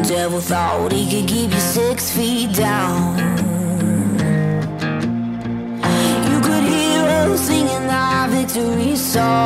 Devil thought he could keep you 6 feet down. You could hear us singing our victory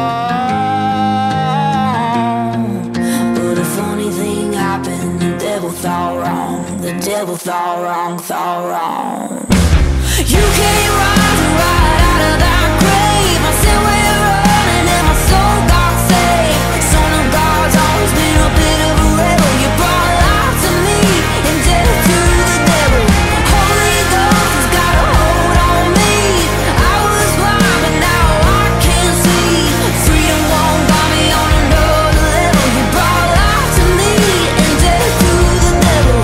song. But a funny thing happened. The devil thought wrong. The devil thought wrong, thought wrong. You can't rise right out of that grave. I said we're running and my soul got saved. Son of God's always been a bit of a rebel. You brought life to me and death to the devil. Holy Ghost has got a hold on me. I was blind but now I can see. Freedom won't buy me on another level. You brought life to me and death to the devil.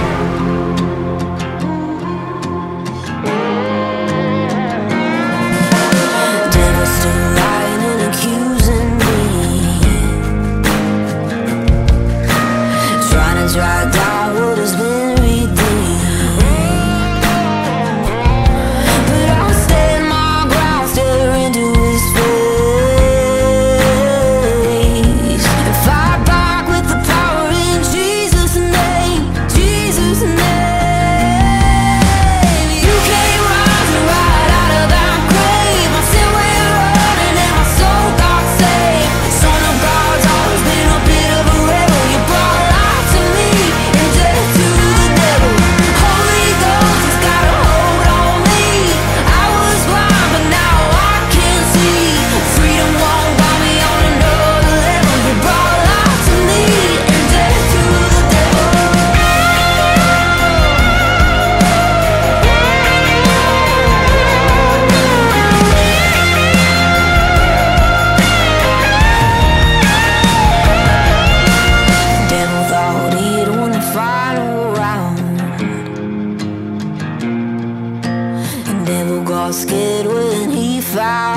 Devil's still lying and accusing me, trying to drag down what has been redeemed. But I'll stand my ground, stare into his face, and fight back with the power in Jesus' name, Jesus' name. You can't rise right out of that grave. I said we're running and my soul got saved. Son of God's always been a bit of a rebel. You brought life to me and death to the devil. Holy Ghost has got a hold on me. I was blind but now I can see. Freedom won't buy me on another level. You brought life to me and death to the devil. Devil thought he'd won the final round, and devil got scared when he found